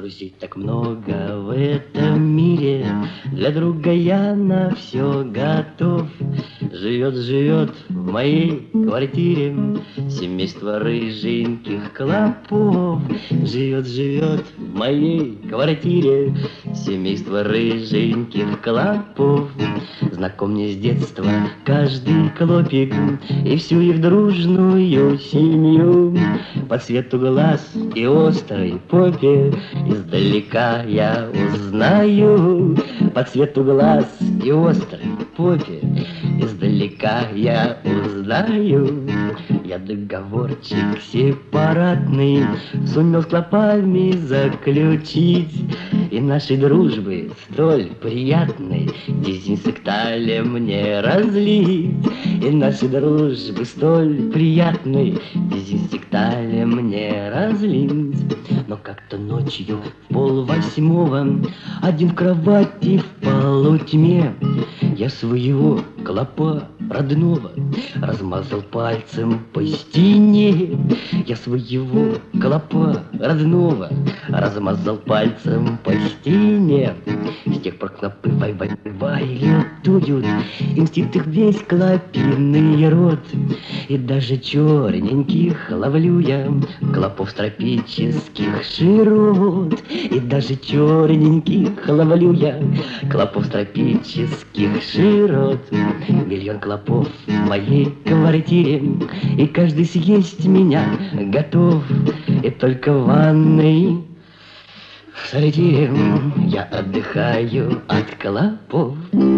Друзей так много в этом мире, для друга я на все готов. Живет в моей квартире семейство рыженьких клопов. Живет в моей квартире семейство рыженьких клопов. Знаком мне с детства каждый клопик и всю их дружную семью. По цвету глаз и острой попе издалека я узнаю. По цвету глаз и острой попе издалека я узнаю. Я договорчик сепаратный сумел с клопами заключить, и нашей дружбы столь приятной дезинсекталем не разлить. И нашей дружбы столь приятной дезинсекталем не разлить. Но как-то ночью в 7:30 один в кровати в полутьме я своего клопа родного размазал пальцем по стене. Я своего клопа родного размазал пальцем по стене. С тех пор клопы вай-вай-вай лютуют, и мстит их весь клопиный род. И даже черненьких ловлю я клопов с тропических широт. И даже черненьких ловлю я клопов с тропических широт. Миллион клопов в моей квартире, и каждый съесть меня готов. И только в ванной в сортире я отдыхаю от клопов.